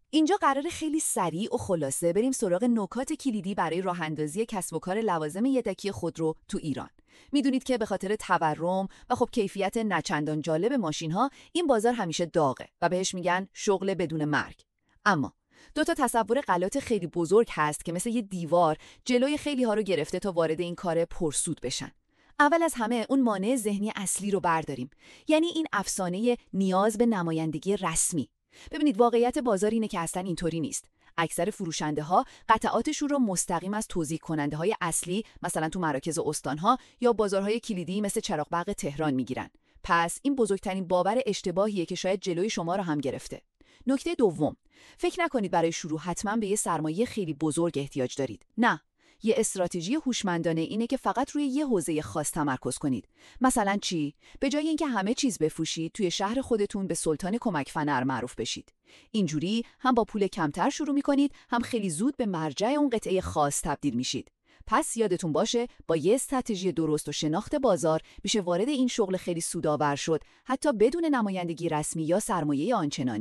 اینجا قراره خیلی سریع و خلاصه بریم سراغ نکات کلیدی برای راه‌اندازی کسب و کار لوازم یدکی خودرو تو ایران. میدونید که به خاطر تورم و خب کیفیت نچندان جالب ماشین‌ها این بازار همیشه داغه و بهش میگن شغل بدون مرگ. اما دو تا تصور غلط خیلی بزرگ هست که مثل یه دیوار جلوی خیلی ها رو گرفته تا وارد این کار پرسود بشن. اول از همه اون مانع ذهنی اصلی رو برداریم، یعنی این افسانه نیاز به نمایندگی رسمی. ببینید واقعیت بازار اینه که اصلا اینطوری نیست. اکثر فروشنده ها قطعاتشون رو مستقیم از توزیع کننده های اصلی، مثلا تو مراکز استانها یا بازارهای کلیدی مثل چراغبرق تهران میگیرن. پس این بزرگترین باور اشتباهیه که شاید جلوی شما رو هم گرفته. نکته دوم، فکر نکنید برای شروع حتما به یه سرمایه خیلی بزرگ احتیاج دارید. نه، یه استراتژی هوشمندانه اینه که فقط روی یه حوزه خاص تمرکز کنید. مثلا چی؟ به جای اینکه همه چیز بفروشید، توی شهر خودتون به سلطان کمک فنر معروف بشید. اینجوری هم با پول کمتر شروع می‌کنید، هم خیلی زود به مرجع اون قطعه خاص تبدیل میشید. پس یادتون باشه با یه استراتژی درست و شناخت بازار میشه وارد این شغل خیلی سودآور شد، حتی بدون نمایندگی رسمی یا سرمایه آنچنانی.